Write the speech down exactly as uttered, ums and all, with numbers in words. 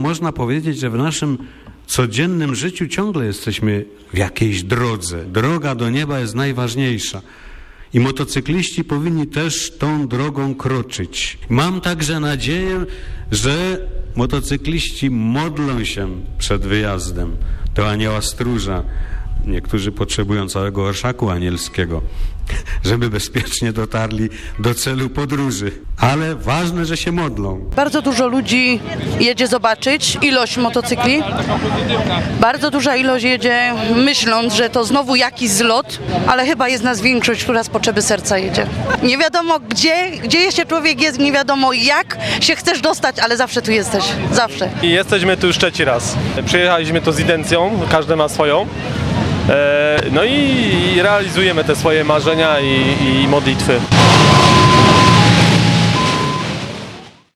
Można powiedzieć, że w naszym codziennym życiu ciągle jesteśmy w jakiejś drodze. Droga do nieba jest najważniejsza. I motocykliści powinni też tą drogą kroczyć. Mam także nadzieję, że motocykliści modlą się przed wyjazdem do Anioła Stróża. Niektórzy potrzebują całego orszaku anielskiego, żeby bezpiecznie dotarli do celu podróży. Ale ważne, że się modlą. Bardzo dużo ludzi jedzie zobaczyć ilość motocykli. Bardzo duża ilość jedzie myśląc, że to znowu jakiś zlot, ale chyba jest nas większość, która z potrzeby serca jedzie. Nie wiadomo gdzie, gdzie jeszcze człowiek jest, nie wiadomo jak się chcesz dostać, ale zawsze tu jesteś. Zawsze. I jesteśmy tu już trzeci raz. Przyjechaliśmy tu z intencją, każdy ma swoją. No i realizujemy te swoje marzenia i, i modlitwy.